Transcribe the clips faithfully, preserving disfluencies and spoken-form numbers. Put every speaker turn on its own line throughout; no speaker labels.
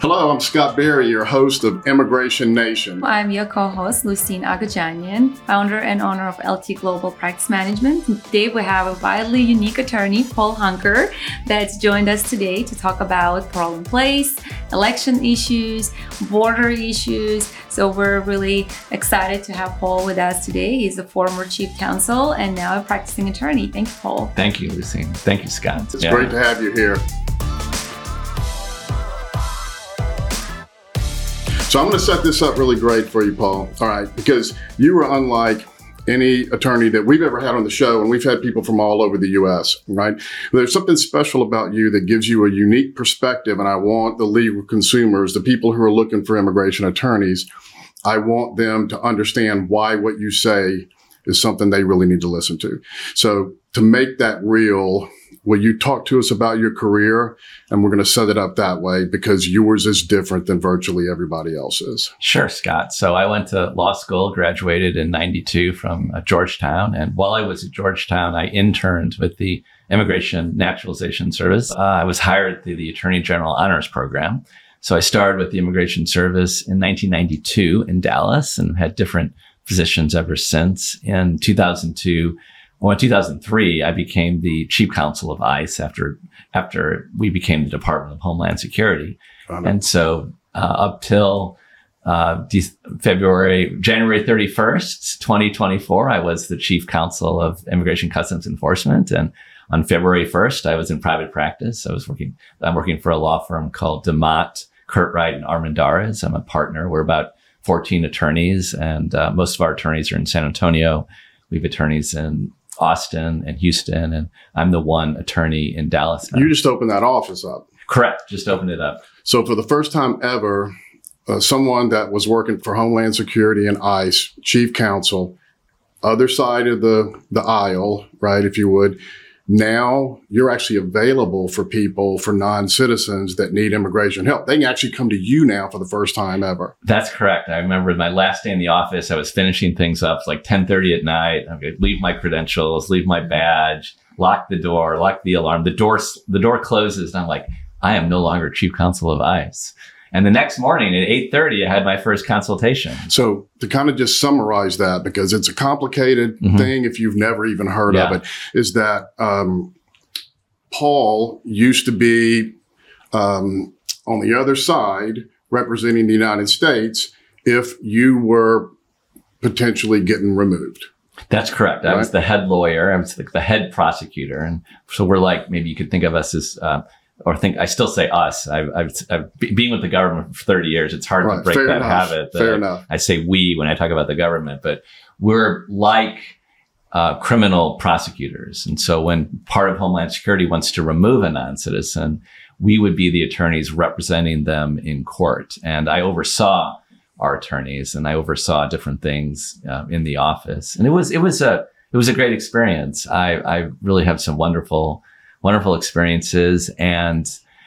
Hello, I'm Scott Berry, your host of Immigration Nation.
I'm your co-host, Lucine Agajanian, founder and owner of L T Global Practice Management. Today we have a wildly unique attorney, Paul Hunker, that's joined us today to talk about parole in place, election issues, border issues. So we're really excited to have Paul with us today. He's a former chief counsel and now a practicing attorney. Thank you, Paul.
Thank you, Lucine. Thank you, Scott.
It's yeah. great to have you here. So I'm going to set this up really great for you, Paul. All right, because you are unlike any attorney that we've ever had on the show, and we've had people from all over the U S, right? There's something special about you that gives you a unique perspective, and I want the legal consumers, the people who are looking for immigration attorneys, I want them to understand why what you say is something they really need to listen to. So to make that real, will you talk to us about your career? And we're going to set it up that way because yours is different than virtually everybody else's.
Sure, Scott. So I went to law school, graduated in ninety-two from uh, Georgetown. And while I was at Georgetown, I interned with the Immigration Naturalization Service. Uh, I was hired through the Attorney General Honors Program. So I started with the Immigration Service in nineteen ninety-two in Dallas and had different positions ever since. In two thousand two, Well, in two thousand three, I became the chief counsel of ICE after after we became the Department of Homeland Security. And so uh, up till uh, de- February, January thirty-first, twenty twenty-four, I was the chief counsel of Immigration Customs Enforcement. And on February first, I was in private practice. I was working, I'm working for a law firm called DeMott, Curtright, and Armendariz. I'm a partner. We're about fourteen attorneys, and uh, most of our attorneys are in San Antonio. We have attorneys in Austin and Houston, and I'm the one attorney in Dallas now.
You just opened that office up.
Correct. Just opened it up.
So for the first time ever, uh, someone that was working for Homeland Security and ICE, chief counsel, other side of the, the aisle, right, if you would, now you're actually available for people, for non-citizens that need immigration help. They can actually come to you now for the first time ever.
That's correct. I remember my last day in the office, I was finishing things up. It's like ten thirty at night. I would leave my credentials, leave my badge, lock the door, lock the alarm. The door, the door closes, and I'm like, I am no longer chief counsel of ICE. And the next morning at eight thirty, I had my first consultation.
So to kind of just summarize that, because it's a complicated mm-hmm. thing if you've never even heard yeah. of it, is that um, Paul used to be um, on the other side representing the United States if you were potentially getting removed.
That's correct. I right? was the head lawyer. I was the, the head prosecutor. And so we're like, maybe you could think of us as uh, or think I still say us. I've, I've, I've been with the government for thirty years. It's hard right. to break Fair that enough. habit.
Fair
I,
enough.
I say we when I talk about the government, but we're like uh, criminal prosecutors. And so when part of Homeland Security wants to remove a non-citizen, we would be the attorneys representing them in court. And I oversaw our attorneys, and I oversaw different things uh, in the office. And it was it was a it was a great experience. I, I really have some wonderful. wonderful experiences. And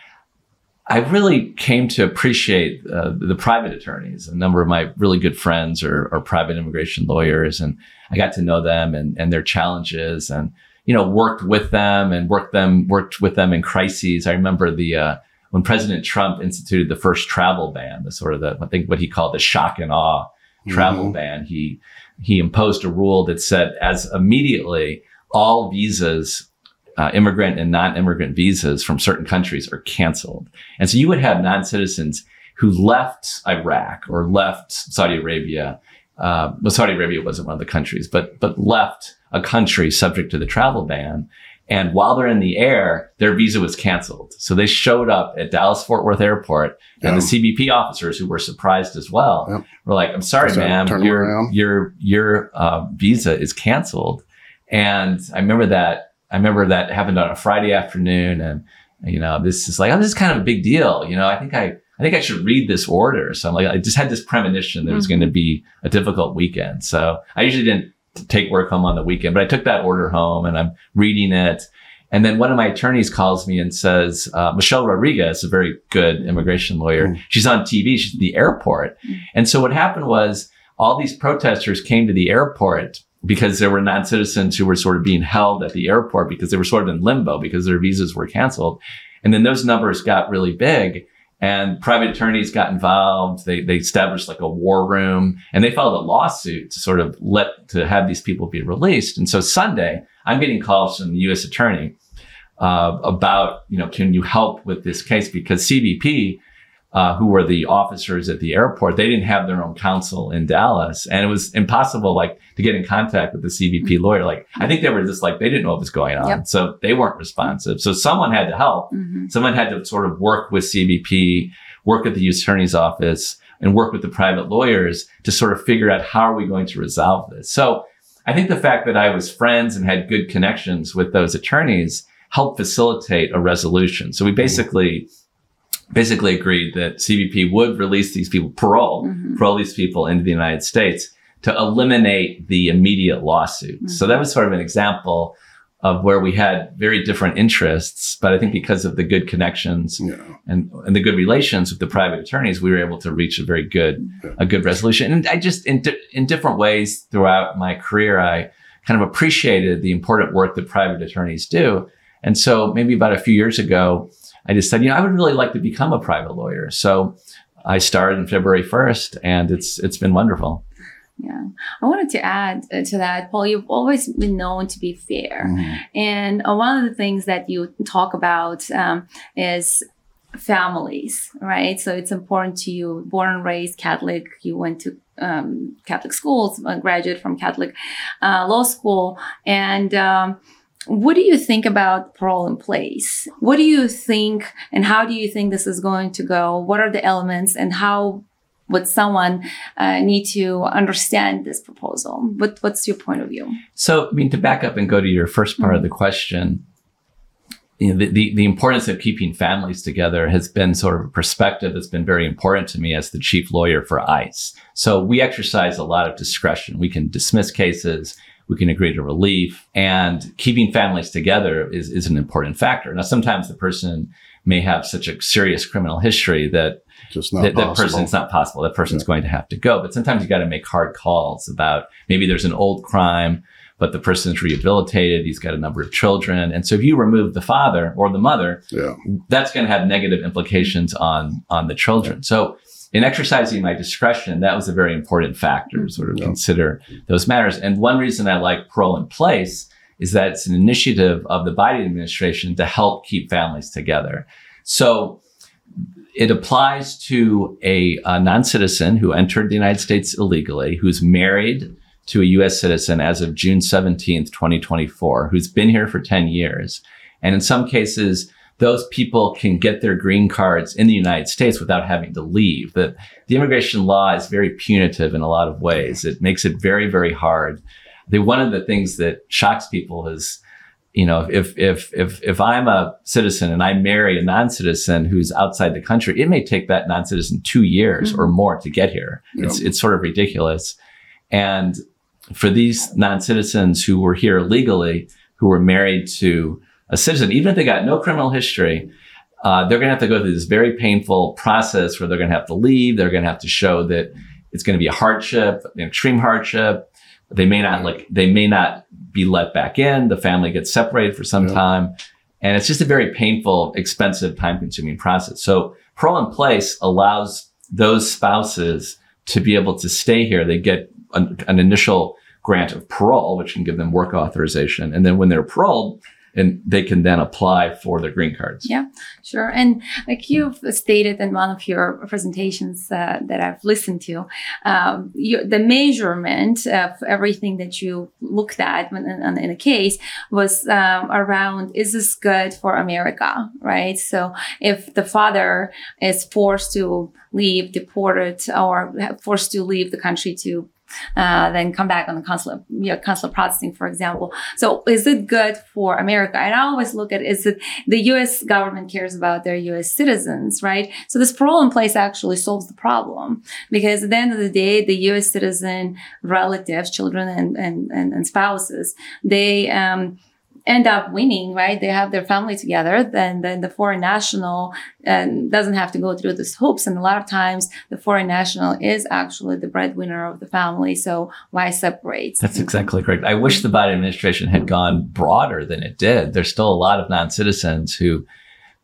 I really came to appreciate uh, the private attorneys. A number of my really good friends are, are private immigration lawyers, and I got to know them and, and their challenges, and, you know, worked with them and worked them, worked with them in crises. I remember the, uh, when President Trump instituted the first travel ban, the sort of the, I think what he called the shock and awe travel mm-hmm. ban, he, he imposed a rule that said as immediately all visas Uh, immigrant and non-immigrant visas from certain countries are canceled. And so you would have non-citizens who left Iraq or left Saudi Arabia. Uh, well, Saudi Arabia wasn't one of the countries, but, but left a country subject to the travel ban. And while they're in the air, their visa was canceled. So they showed up at Dallas Fort Worth Airport, and yeah. the C B P officers, who were surprised as well, yep. were like, I'm sorry, ma'am, your, your, your, uh, visa is canceled. And I remember that I remember that happened on a Friday afternoon, and, you know, this is like, oh, this is kind of a big deal. You know, I think I, I think I should read this order. So I'm like, I just had this premonition that it was mm-hmm. going to be a difficult weekend. So I usually didn't take work home on the weekend, but I took that order home and I'm reading it. And then one of my attorneys calls me and says, uh, Michelle Rodriguez, a very good immigration lawyer, mm-hmm. she's on T V, she's at the airport. Mm-hmm. And so what happened was all these protesters came to the airport because there were non-citizens who were sort of being held at the airport because they were sort of in limbo because their visas were canceled. And then those numbers got really big. And private attorneys got involved. They they established like a war room, and they filed a lawsuit to sort of let to have these people be released. And so Sunday, I'm getting calls from the U S attorney uh, about, you know, can you help with this case? Because C B P, uh, who were the officers at the airport, they didn't have their own counsel in Dallas, and it was impossible, like, to get in contact with the C B P lawyer. Like, I think they were just like, they didn't know what was going on. Yep. So they weren't responsive. So someone had to help. Mm-hmm. Someone had to sort of work with C B P, work at the U S attorney's office, and work with the private lawyers to sort of figure out how are we going to resolve this. So I think the fact that I was friends and had good connections with those attorneys helped facilitate a resolution. So we basically, basically agreed that C B P would release these people, parole, mm-hmm. parole these people into the United States to eliminate the immediate lawsuit. Mm-hmm. So that was sort of an example of where we had very different interests, but I think because of the good connections yeah. and, and the good relations with the private attorneys, we were able to reach a very good, yeah. a good resolution. And I just, in, di- in different ways throughout my career, I kind of appreciated the important work that private attorneys do. And so maybe about a few years ago, I just said, you know, I would really like to become a private lawyer. So I started on February first, and it's, it's been wonderful.
Yeah. I wanted to add to that, Paul, you've always been known to be fair. Mm-hmm. And uh, one of the things that you talk about um, is families, right? So it's important to you, born and raised Catholic, you went to um, Catholic schools, a graduate from Catholic uh, law school. And um, what do you think about parole in place? What do you think, and how do you think this is going to go? What are the elements, and how would someone uh, need to understand this proposal? What, what's your point of view?
So, I mean, to back up and go to your first part mm-hmm. of the question, you know, the, the, the importance of keeping families together has been sort of a perspective that's been very important to me as the chief lawyer for ICE. So we exercise a lot of discretion. We can dismiss cases, we can agree to relief, and keeping families together is, is an important factor. Now, sometimes the person may have such a serious criminal history that
Just not
that, that
possible.
person's not possible. That person's yeah. going to have to go. But sometimes you got to make hard calls about maybe there's an old crime, but the person's rehabilitated. He's got a number of children. And so if you remove the father or the mother, yeah. that's going to have negative implications on, on the children. Yeah. So in exercising my discretion, that was a very important factor to sort of yeah. consider those matters. And one reason I like Parole in Place is that it's an initiative of the Biden administration to help keep families together. So it applies to a, a non-citizen who entered the United States illegally, who's married to a U S citizen as of June seventeenth, twenty twenty-four, who's been here for ten years. And in some cases, those people can get their green cards in the United States without having to leave. The, the immigration law is very punitive in a lot of ways. It makes it very, very hard. I think one of the things that shocks people is, you know, if, if, if, if I'm a citizen and I marry a non-citizen who's outside the country, it may take that non-citizen two years mm-hmm. or more to get here. Yep. It's, it's sort of ridiculous. And for these non-citizens who were here illegally, who were married to a citizen, even if they got no criminal history, uh, they're going to have to go through this very painful process where they're going to have to leave. They're going to have to show that it's going to be a hardship, an extreme hardship. They may not like, they may not be let back in. The family gets separated for some yeah. time. And it's just a very painful, expensive, time consuming process. So Parole in Place allows those spouses to be able to stay here. They get an, an initial grant of parole, which can give them work authorization. And then when they're paroled, and they can then apply for their green cards.
Yeah, sure. And like you've stated in one of your presentations uh, that I've listened to, um, you, the measurement of everything that you looked at in, in, in a case was um, around, is this good for America, right? So if the father is forced to leave, deported, or forced to leave the country to Uh, then come back on the consular, you know, consular processing, for example. So is it good for America? And I always look at, is it the U S government cares about their U S citizens, right? So this Parole in Place actually solves the problem, because at the end of the day, the U S citizen relatives, children and, and, and, and spouses, they, um, end up winning, right? They have their family together. Then, then the foreign national uh, doesn't have to go through these hoops. And a lot of times the foreign national is actually the breadwinner of the family. So why separate?
That's exactly correct. I wish the Biden administration had gone broader than it did. There's still a lot of non-citizens who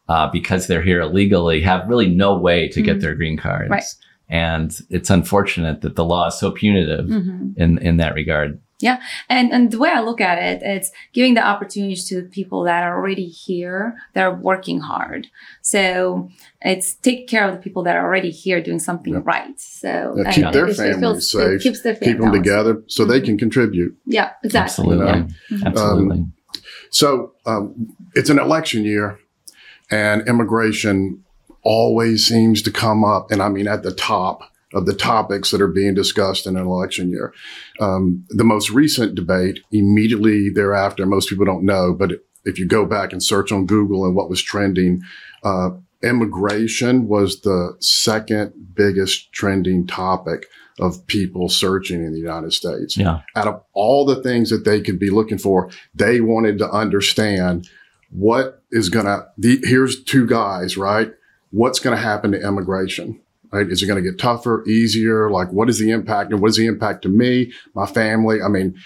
uh, because they're here illegally, have really no way to
Mm-hmm.
get their green cards.
Right.
And it's unfortunate that the law is so punitive
Mm-hmm.
in, in that regard.
Yeah. And and the way I look at it, it's giving the opportunity to people that are already here, that are working hard. So it's take care of the people that are already here doing something
Yep.
right. So
Yeah,
and
keep
it-
their
it- it
families
feels-
safe,
It keeps their
keep them
families.
together so they can contribute.
Yeah, exactly.
Absolutely.
Yeah.
Mhm.
Absolutely.
So um, it's an election year, and immigration always seems to come up, and I mean at the top of the topics that are being discussed in an election year. Um, the most recent debate, immediately thereafter, most people don't know, but if you go back and search on Google and what was trending, uh, immigration was the second biggest trending topic of people searching in the United States.
Yeah.
Out of all the things that they could be looking for, they wanted to understand what is going to, here's two guys, right? What's going to happen to immigration, right? Is it going to get tougher, easier? Like, what is the impact? And what is the impact to me, my family? I mean,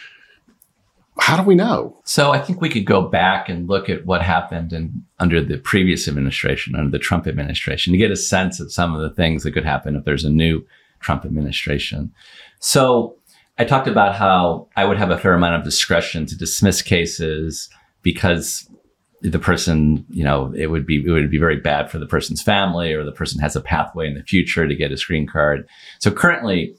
how do we know?
So I think we could go back and look at what happened in, under the previous administration, under the Trump administration, to get a sense of some of the things that could happen if there's a new Trump administration. So I talked about how I would have a fair amount of discretion to dismiss cases because the person, you know, it would be, it would be very bad for the person's family, or the person has a pathway in the future to get a green card. So currently,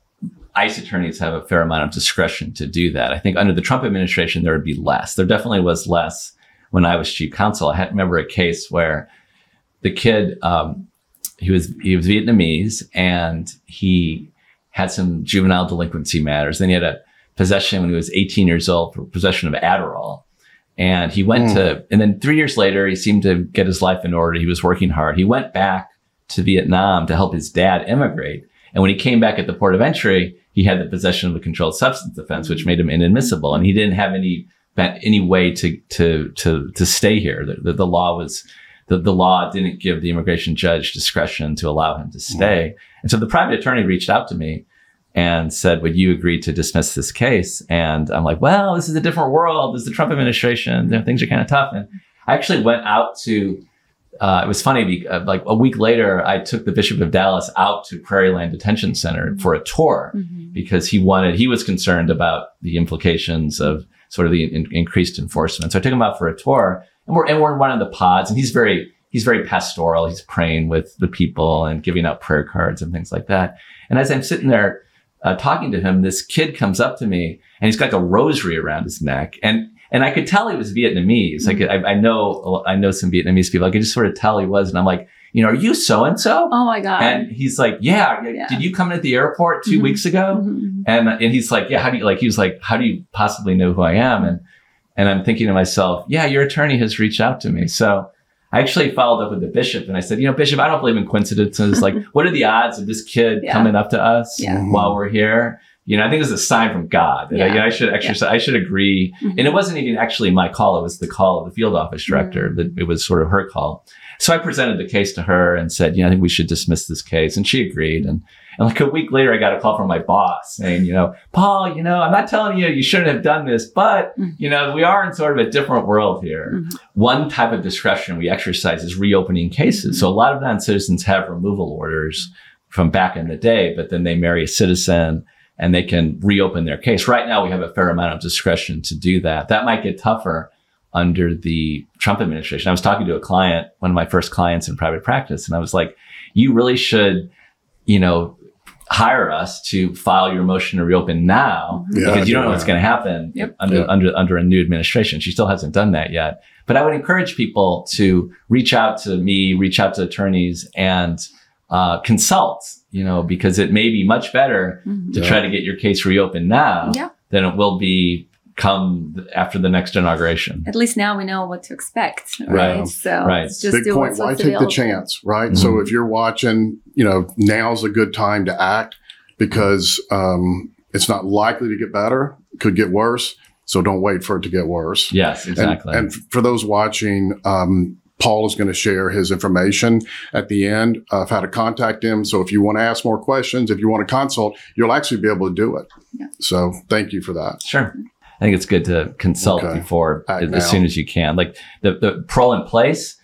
ICE attorneys have a fair amount of discretion to do that. I think under the Trump administration, there would be less. There definitely was less when I was chief counsel. I had, remember a case where the kid, um, he was, he was Vietnamese, and he had some juvenile delinquency matters. Then he had a possession when he was eighteen years old for possession of Adderall. And he went mm. to, and then three years later, he seemed to get his life in order. He was working hard. He went back to Vietnam to help his dad immigrate. And when he came back at the port of entry, he had the possession of a controlled substance offense, which made him inadmissible. And he didn't have any, any way to, to, to, to stay here. The, the, the law was, the, the law didn't give the immigration judge discretion to allow him to stay. Mm. And so the private attorney reached out to me and said, would you agree to dismiss this case? And I'm like, well, this is a different world. This is the Trump administration. You know, things are kind of tough. And I actually went out to, uh, it was funny, because, like a week later, I took the Bishop of Dallas out to Prairie Land Detention Center mm-hmm. for a tour mm-hmm. because he wanted, he was concerned about the implications of sort of the in, increased enforcement. So I took him out for a tour, and we're, and we're in one of the pods, and he's very, he's very pastoral. He's praying with the people and giving out prayer cards and things like that. And as I'm sitting there, Uh, talking to him, this kid comes up to me, and he's got like a rosary around his neck, and and I could tell he was Vietnamese. Mm-hmm. Like I, I know I know some Vietnamese people. I could just sort of tell he was, and I'm like, you know, are you so and so?
Oh my god!
And he's like, yeah. yeah. Did you come in at the airport two mm-hmm. weeks ago? Mm-hmm. And and he's like, yeah. How do you like? He was like, how do you possibly know who I am? And and I'm thinking to myself, yeah, your attorney has reached out to me. So I actually followed up with the bishop, and I said, you know, Bishop, I don't believe in coincidences. Like, what are the odds of this kid yeah. coming up to us
yeah.
while we're here? You know, I think it's a sign from God that yeah. I, you know, I should exercise, yeah. I should agree. Mm-hmm. And it wasn't even actually my call. It was the call of the field office director. Mm-hmm. That it was sort of her call. So I presented the case to her and said, you know, I think we should dismiss this case. And she agreed. And, and like a week later, I got a call from my boss saying, you know, Paul, you know, I'm not telling you, you shouldn't have done this, but, mm-hmm. you know, we are in sort of a different world here. Mm-hmm. One type of discretion we exercise is reopening cases. Mm-hmm. So a lot of non-citizens have removal orders from back in the day, but then they marry a citizen and they can reopen their case. Right now, we have a fair amount of discretion to do that. That might get tougher under the Trump administration. I was talking to a client, one of my first clients in private practice, and I was like, you really should, you know, hire us to file your motion to reopen now yeah, because you don't know what's going to happen yep. under, yep. under, under a new administration. She still hasn't done that yet. But I would encourage people to reach out to me, reach out to attorneys, and uh, consult, you know, because it may be much better mm-hmm. to yeah. try to get your case reopened now yeah. than it will be come after the next inauguration.
At least now we know what to expect, right?
Right.
So
right.
just
big
do
point.
what's
Why take
available.
the chance, right?
Mm-hmm.
So if you're watching, you know, now's a good time to act because um, it's not likely to get better. It could get worse. So don't wait for it to get worse.
Yes, exactly.
And, and for those watching, um, Paul is going to share his information at the end of how to contact him. So if you want to ask more questions, if you want to consult, you'll actually be able to do it.
Yeah.
So thank you for that.
Sure. I think it's good to consult
okay.
before
Act
as
now.
soon as you can. Like the, the parole in place,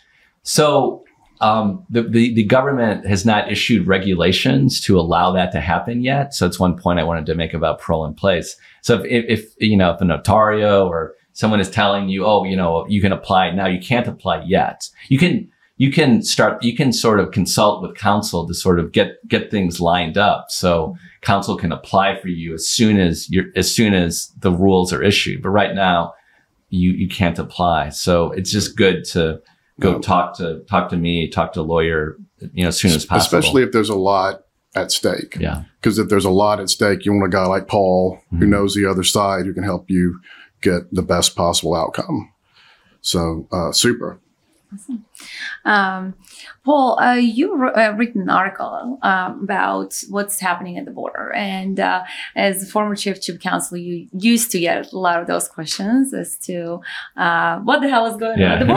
So um, the, the the government has not issued regulations to allow that to happen yet. So that's one point I wanted to make about parole in place. So if, if you know if a notario or someone is telling you, oh, you know, you can apply now, you can't apply yet. You can you can start. You can sort of consult with counsel to sort of get get things lined up. So counsel can apply for you as soon as you're as soon as the rules are issued. But right now, you you can't apply. So it's just good to go talk to talk to me, talk to a lawyer, you know, as soon as possible.
Especially if there's a lot at stake.
Yeah.
Because if there's a lot at stake, you want a guy like Paul mm-hmm. who knows the other side, who can help you get the best possible outcome. So uh, super.
Awesome. Um, Paul, uh, you wrote uh, written an article uh, about what's happening at the border. And uh, as former chief chief counsel, you used to get a lot of those questions as to uh, what the hell is going
yeah.
on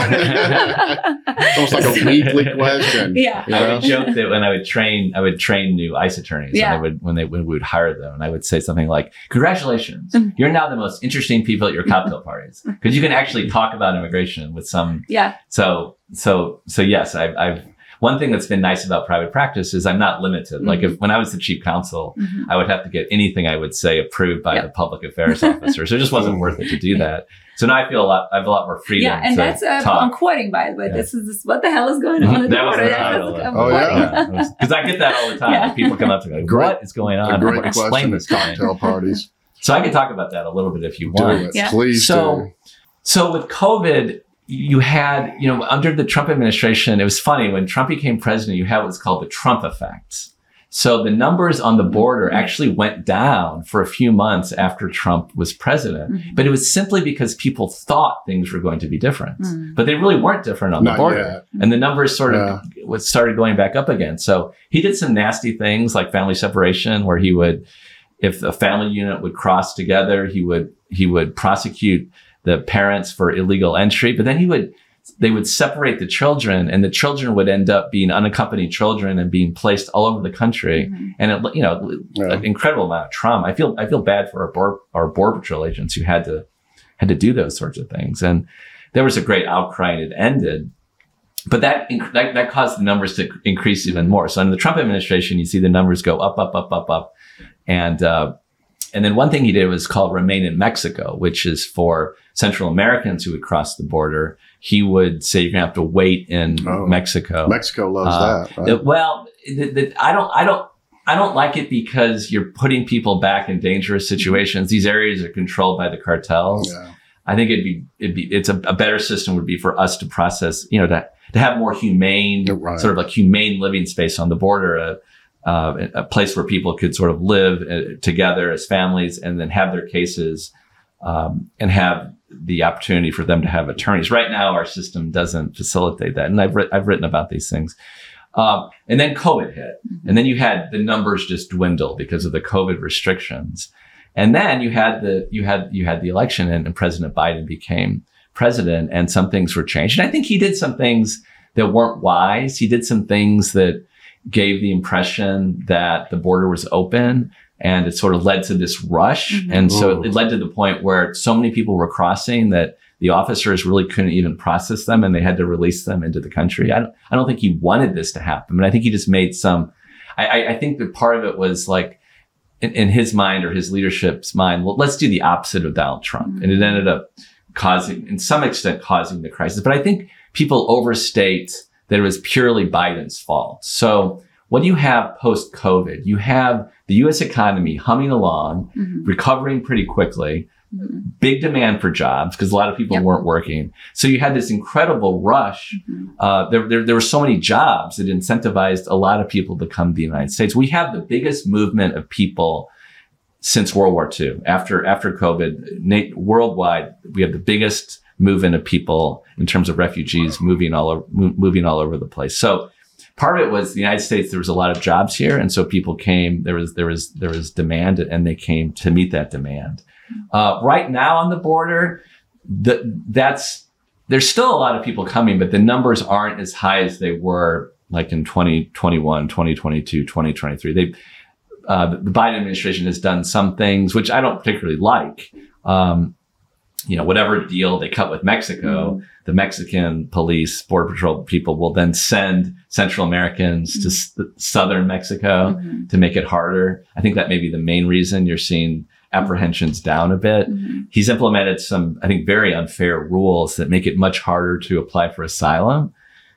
at the border.
It's almost like a weekly question.
Yeah.
I would joke that when I would train, I would train new ICE attorneys.
Yeah.
And I would, when they when we would hire them, and I would say something like, congratulations, you're now the most interesting people at your cocktail parties. Because you can actually talk about immigration with some.
Yeah.
So, so, so yes, I've, I've, one thing that's been nice about private practice is I'm not limited. Mm-hmm. Like if, when I was the chief counsel, mm-hmm. I would have to get anything I would say approved by yep. the public affairs officer. So it just wasn't worth it to do that. So now I feel a lot, I have a lot more freedom.
Yeah. And
to
that's, uh,
talk.
I'm quoting by the way,
Yeah.
this is this, what the hell is going on at the
That was
border?
the
Yeah,
title.
that's- I'm
Oh,
quoting.
yeah.
Because I get that all the time.
Yeah.
Like, people come up to me like,
Great-
what is going on?
A great
Explain
question
this
at
to me.
cocktail parties.
So I can talk about that a little bit if you
Do
want.
it.
Yeah.
Please
So,
do.
so with COVID, you had, you know, under the Trump administration, it was funny when Trump became president, you had what's called the Trump effect. So the numbers on the border actually went down for a few months after Trump was president,
Mm-hmm.
but it was simply because people thought things were going to be different,
Mm.
but they really weren't different on
Not
the border.
yet.
And the numbers sort of
Yeah.
was started going back up again. So he did some nasty things like family separation, where he would, if a family unit would cross together, he would, he would prosecute the parents for illegal entry, but then he would, they would separate the children, and the children would end up being unaccompanied children and being placed all over the country. Mm-hmm. And it, you know,
Yeah.
an incredible amount of trauma. I feel, I feel bad for our border, our border patrol agents who had to, had to do those sorts of things. And there was a great outcry and it ended, but that, that, that caused the numbers to increase even more. So in the Trump administration, you see the numbers go up, up, up, up, up. And, uh, And then one thing he did was called Remain in Mexico, which is for Central Americans who would cross the border. He would say you're gonna have to wait in
Oh,
Mexico.
Mexico loves
Uh,
that. Right?
the- well, the, the, I don't, I don't, I don't like it because you're putting people back in dangerous situations. These areas are controlled by the cartels.
Yeah.
I think it'd be, it'd be, it's a, a better system would be for us to process, you know, to to have more humane,
Right.
sort of like humane living space on the border. Uh, Uh, a place where people could sort of live uh, together as families and then have their cases um, and have the opportunity for them to have attorneys. Right now, our system doesn't facilitate that. And I've, writ- I've written about these things. Um, and then COVID hit. Mm-hmm. And then you had the numbers just dwindle because of the COVID restrictions. And then you had the, you had, you had the election and, and President Biden became president and some things were changed. And I think he did some things that weren't wise. He did some things that gave the impression that the border was open, and it sort of led to this rush. Mm-hmm. And so it, it led to the point where so many people were crossing that the officers really couldn't even process them and they had to release them into the country. I don't, I don't think he wanted this to happen, but I think he just made some, I, I think that part of it was like in, in his mind or his leadership's mind, well, let's do the opposite of Donald Trump. Mm-hmm. And it ended up causing, in some extent, causing the crisis. But I think people overstate that it was purely Biden's fault. So what do you have post-COVID? You have the U S economy humming along, mm-hmm. recovering pretty quickly, mm-hmm. big demand for jobs because a lot of people yep. weren't working. So you had this incredible rush. Mm-hmm. Uh, there, there, there were so many jobs that incentivized a lot of people to come to the United States. We have the biggest movement of people since World War Two. After, after COVID, na- worldwide, we have the biggest movement of people in terms of refugees moving all over, moving all over the place. So part of it was the United States, there was a lot of jobs here. And so people came, there was, there was, there was demand and they came to meet that demand. Uh, right now on the border, the, that's, there's still a lot of people coming, but the numbers aren't as high as they were like in twenty twenty-one, twenty twenty-two, twenty twenty-three. They, uh, the Biden administration has done some things, which I don't particularly like. Um, you know, whatever deal they cut with Mexico, mm-hmm. the Mexican police, Border Patrol people will then send Central Americans mm-hmm. to s- southern Mexico mm-hmm. to make it harder. I think that may be the main reason you're seeing apprehensions down a bit. Mm-hmm. He's implemented some, I think, very unfair rules that make it much harder to apply for asylum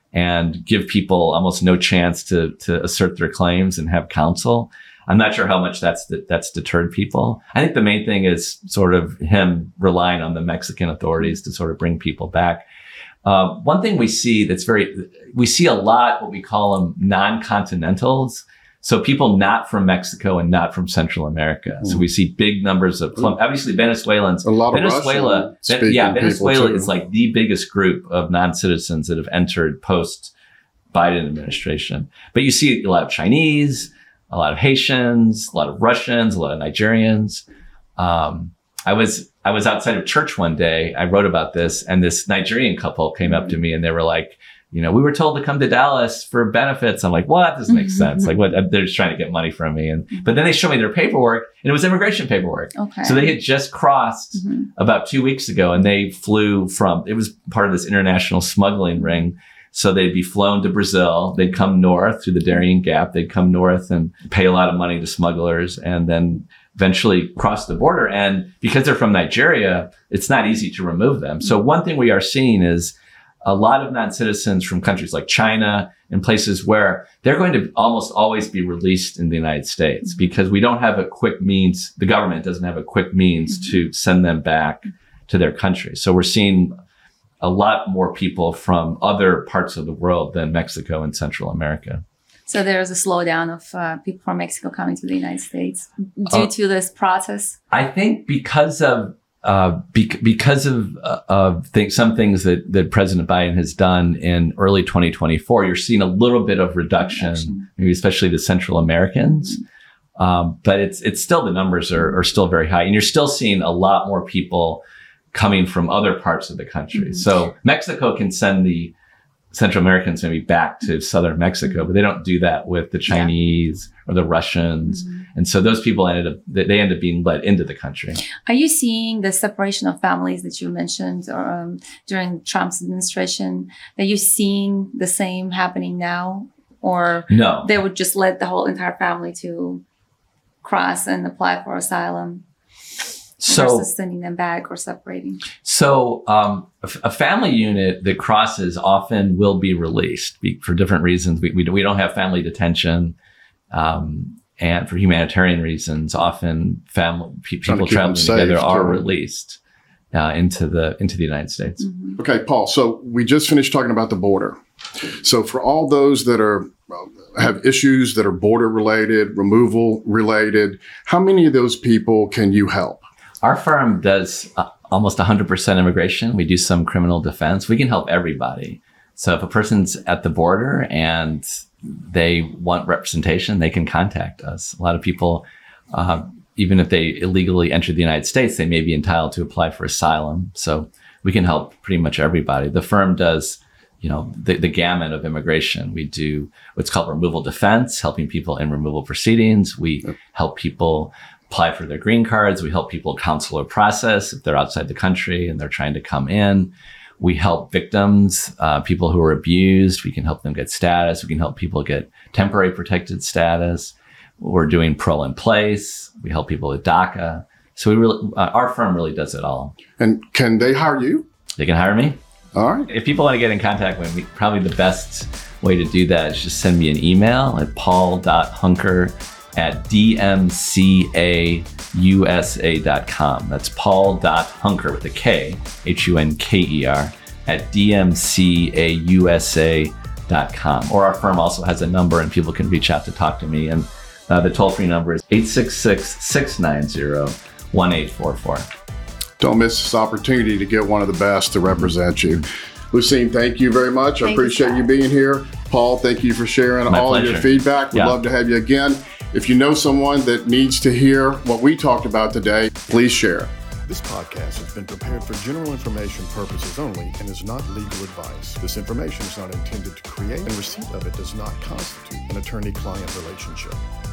and give people almost no chance to, to assert their claims and have counsel. I'm not sure how much that's that's deterred people. I think the main thing is sort of him relying on the Mexican authorities to sort of bring people back. Uh, one thing we see that's very, we see a lot what we call them non-continentals. So people not from Mexico and not from Central America. Mm. So we see big numbers of, obviously Venezuelans.
A lot of
Venezuela,
Russian
yeah, Venezuela is like the biggest group of non-citizens that have entered post Biden administration. But you see a lot of Chinese, a lot of Haitians, a lot of Russians, a lot of Nigerians. Um, I was, I was outside of church one day. I wrote about this, and this Nigerian couple came up to me and they were like, you know, we were told to come to Dallas for benefits. I'm like, what? This doesn't make sense. Like, what? They're just trying to get money from me. And, but then they showed me their paperwork, and it was immigration paperwork.
Okay.
So they had just crossed mm-hmm. about two weeks ago, and they flew from, it was part of this international smuggling ring. So they'd be flown to Brazil. They'd come north through the Darien Gap. They'd come north and pay a lot of money to smugglers and then eventually cross the border. And because they're from Nigeria, it's not easy to remove them. So one thing we are seeing is a lot of non-citizens from countries like China and places where they're going to almost always be released in the United States because we don't have a quick means, the government doesn't have a quick means mm-hmm. to send them back to their country. So we're seeing a lot more people from other parts of the world than Mexico and Central America.
So there's a slowdown of uh, people from Mexico coming to the United States due uh, to this process?
I think because of uh, be- because of uh, of th- some things that, that President Biden has done in early twenty twenty-four, you're seeing a little bit of reduction, reduction. maybe especially the Central Americans. Mm-hmm. Um, but it's it's still, the numbers are, are still very high. And you're still seeing a lot more people coming from other parts of the country. Mm-hmm. So Mexico can send the Central Americans maybe back to southern Mexico, but they don't do that with the Chinese yeah. or the Russians. Mm-hmm. And so those people ended up, they end up being let into the country.
Are you seeing the separation of families that you mentioned or, um, during Trump's administration? Are you seeing the same happening now? Or
no,
they would just let the whole entire family to cross and apply for asylum?
So
versus sending them back or separating.
So um, a, a family unit that crosses often will be released be, for different reasons. We, we we don't have family detention, um, and for humanitarian reasons, often family pe- people traveling together are too. released uh, into the into the United States.
Mm-hmm.
Okay, Paul. So we just finished talking about the border. So for all those that are have issues that are border related, removal related, how many of those people can you help?
Our firm does uh, almost one hundred percent immigration. We do some criminal defense. We can help everybody. So if a person's at the border and they want representation, they can contact us. A lot of people, uh, even if they illegally enter the United States, they may be entitled to apply for asylum. So we can help pretty much everybody. The firm does, you know, the, the gamut of immigration. We do what's called removal defense, helping people in removal proceedings. We yep. help people apply for their green cards. We help people consular process if they're outside the country and they're trying to come in. We help victims, uh, people who are abused. We can help them get status. We can help people get temporary protected status. We're doing parole in place. We help people with DACA. So we really, uh, our firm really does it all.
And can they hire you?
They can hire me.
All right.
If people want to get in contact with me, probably the best way to do that is just send me an email at paul dot hunker at d m c a u s a dot com. That's paul dot hunker with a K, H U N K E R, at d m c a u s a dot com. Or our firm also has a number and people can reach out to talk to me. And uh, the toll-free number is eight six six, six nine zero, one eight four four. Don't miss this opportunity to get one of the best to represent you. Lucine, thank you very much.
Thank
I appreciate you, you being here. Paul, thank you for sharing
My
all
pleasure.
of your feedback. We'd
yeah.
love to have you again. If you know someone that needs to hear what we talked about today, please share.
This podcast has been prepared for general information purposes only and is not legal advice. This information is not intended to create, and receipt of it does not constitute an attorney-client relationship.